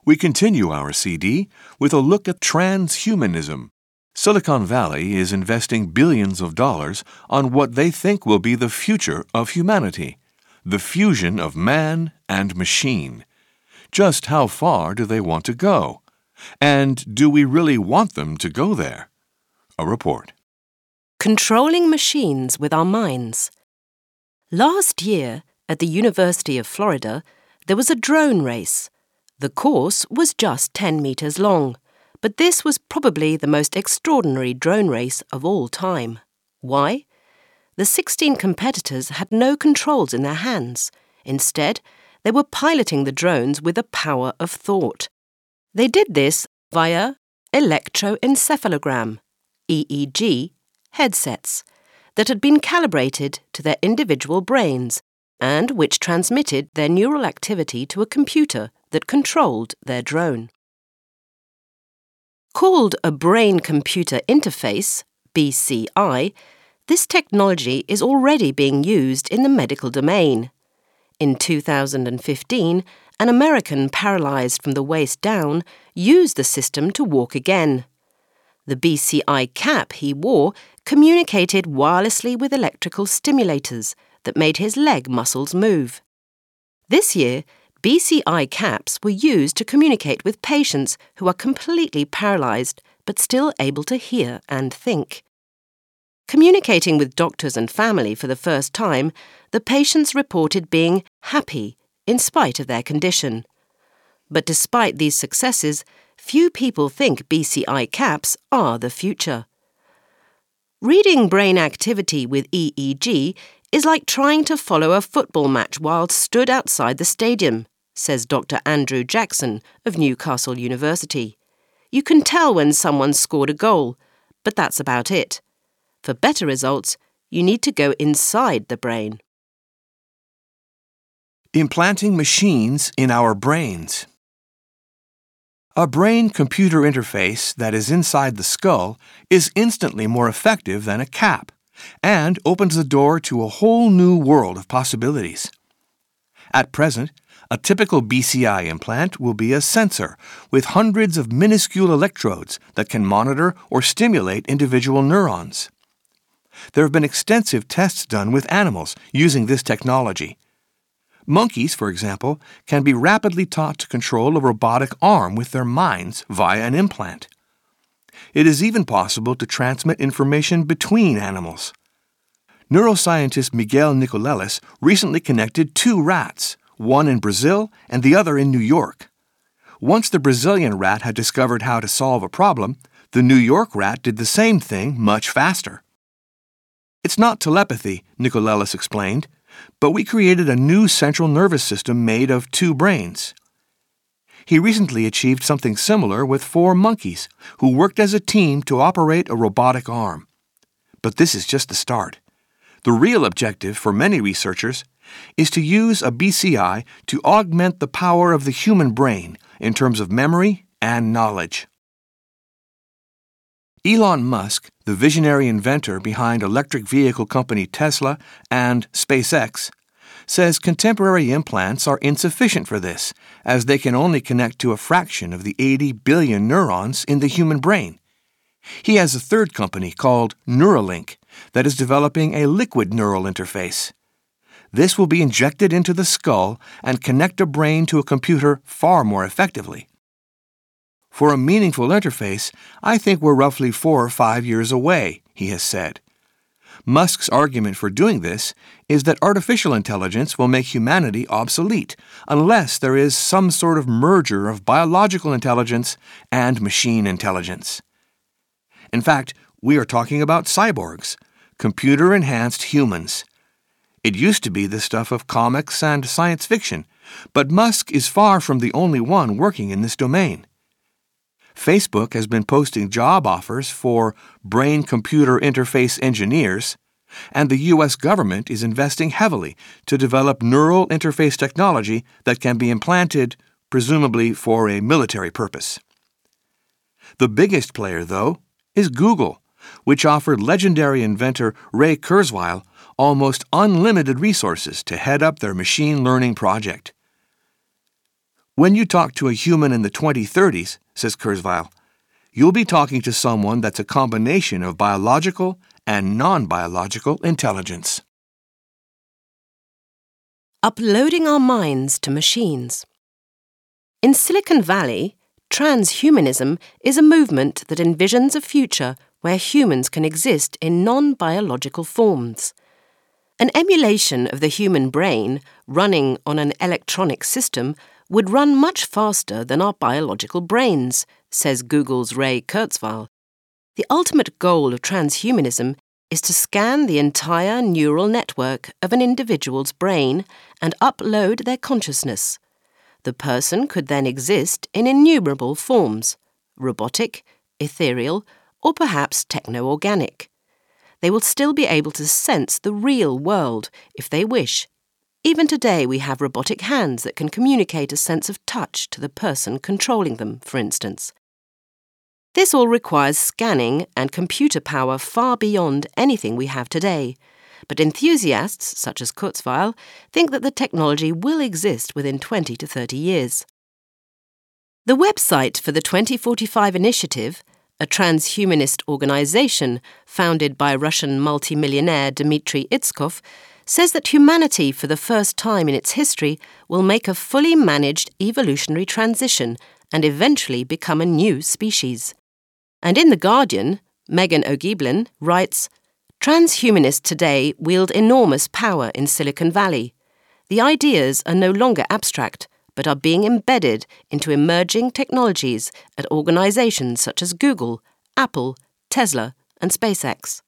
We continue our CD with a look at transhumanism. Silicon Valley is investing billions of dollars on what they think will be the future of humanity, the fusion of man and machine. Just how far do they want to go? And do we really want them to go there? A report. Controlling machines with our minds. Last year, at the University of Florida, there was a drone race. The course was just 10 meters long, but this was probably the most extraordinary drone race of all time. Why? The 16 competitors had no controls in their hands. Instead, they were piloting the drones with the power of thought. They did this via electroencephalogram, EEG, headsets that had been calibrated to their individual brains and which transmitted their neural activity to a computer that controlled their drone. Called a brain-computer interface, BCI, this technology is already being used in the medical domain. In 2015, an American paralyzed from the waist down used the system to walk again. The BCI cap he wore communicated wirelessly with electrical stimulators that made his leg muscles move. This year, BCI caps were used to communicate with patients who are completely paralyzed but still able to hear and think. Communicating with doctors and family for the first time, the patients reported being happy in spite of their condition. But despite these successes, few people think BCI caps are the future. Reading brain activity with EEG is like trying to follow a football match while stood outside the stadium, says Dr. Andrew Jackson of Newcastle University. You can tell when someone scored a goal, but that's about it. For better results, you need to go inside the brain. Implanting machines in our brains. A brain-computer interface that is inside the skull is instantly more effective than a cap and opens the door to a whole new world of possibilities. At present, a typical BCI implant will be a sensor with hundreds of minuscule electrodes that can monitor or stimulate individual neurons. There have been extensive tests done with animals using this technology. Monkeys, for example, can be rapidly taught to control a robotic arm with their minds via an implant. It is even possible to transmit information between animals. Neuroscientist Miguel Nicolelis recently connected two rats, one in Brazil and the other in New York. Once the Brazilian rat had discovered how to solve a problem, the New York rat did the same thing much faster. It's not telepathy, Nicolelis explained, but we created a new central nervous system made of two brains. He recently achieved something similar with 4 monkeys who worked as a team to operate a robotic arm. But this is just the start. The real objective for many researchers is to use a BCI to augment the power of the human brain in terms of memory and knowledge. Elon Musk, the visionary inventor behind electric vehicle company Tesla and SpaceX, says contemporary implants are insufficient for this, as they can only connect to a fraction of the 80 billion neurons in the human brain. He has a third company called Neuralink that is developing a liquid neural interface. This will be injected into the skull and connect a brain to a computer far more effectively. For a meaningful interface, I think we're roughly 4 or 5 years away, he has said. Musk's argument for doing this is that artificial intelligence will make humanity obsolete unless there is some sort of merger of biological intelligence and machine intelligence. In fact, we are talking about cyborgs, computer-enhanced humans. It used to be the stuff of comics and science fiction, but Musk is far from the only one working in this domain. Facebook has been posting job offers for brain-computer interface engineers, and the U.S. government is investing heavily to develop neural interface technology that can be implanted, presumably for a military purpose. The biggest player, though, is Google, which offered legendary inventor Ray Kurzweil almost unlimited resources to head up their machine learning project. When you talk to a human in the 2030s, says Kurzweil, you'll be talking to someone that's a combination of biological and non-biological intelligence. Uploading our minds to machines. In Silicon Valley, transhumanism is a movement that envisions a future where humans can exist in non-biological forms. An emulation of the human brain running on an electronic system would run much faster than our biological brains, says Google's Ray Kurzweil. The ultimate goal of transhumanism is to scan the entire neural network of an individual's brain and upload their consciousness. The person could then exist in innumerable forms: robotic, ethereal, or perhaps techno-organic. They will still be able to sense the real world if they wish. Even today we have robotic hands that can communicate a sense of touch to the person controlling them, for instance. This all requires scanning and computer power far beyond anything we have today. But enthusiasts, such as Kurzweil, think that the technology will exist within 20 to 30 years. The website for the 2045 Initiative, a transhumanist organization founded by Russian multimillionaire Dmitry Itskov, says that humanity, for the first time in its history, will make a fully managed evolutionary transition and eventually become a new species. And in The Guardian, Megan O'Giblin writes, "Transhumanists today wield enormous power in Silicon Valley. The ideas are no longer abstract, but are being embedded into emerging technologies at organizations such as Google, Apple, Tesla, and SpaceX."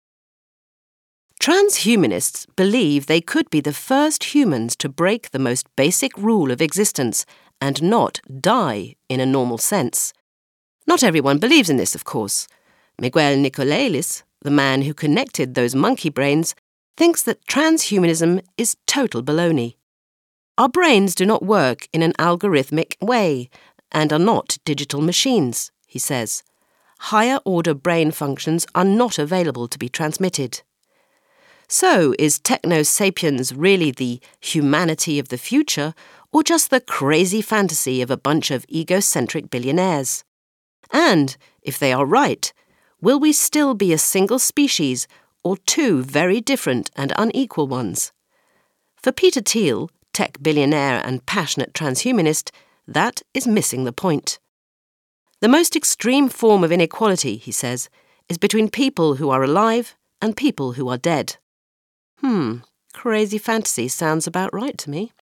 Transhumanists believe they could be the first humans to break the most basic rule of existence and not die in a normal sense. Not everyone believes in this, of course. Miguel Nicolelis, the man who connected those monkey brains, thinks that transhumanism is total baloney. Our brains do not work in an algorithmic way and are not digital machines, he says. Higher-order brain functions are not available to be transmitted. So, is techno-sapiens really the humanity of the future, or just the crazy fantasy of a bunch of egocentric billionaires? And, if they are right, will we still be a single species or two very different and unequal ones? For Peter Thiel, tech billionaire and passionate transhumanist, that is missing the point. The most extreme form of inequality, he says, is between people who are alive and people who are dead. Crazy fantasy sounds about right to me.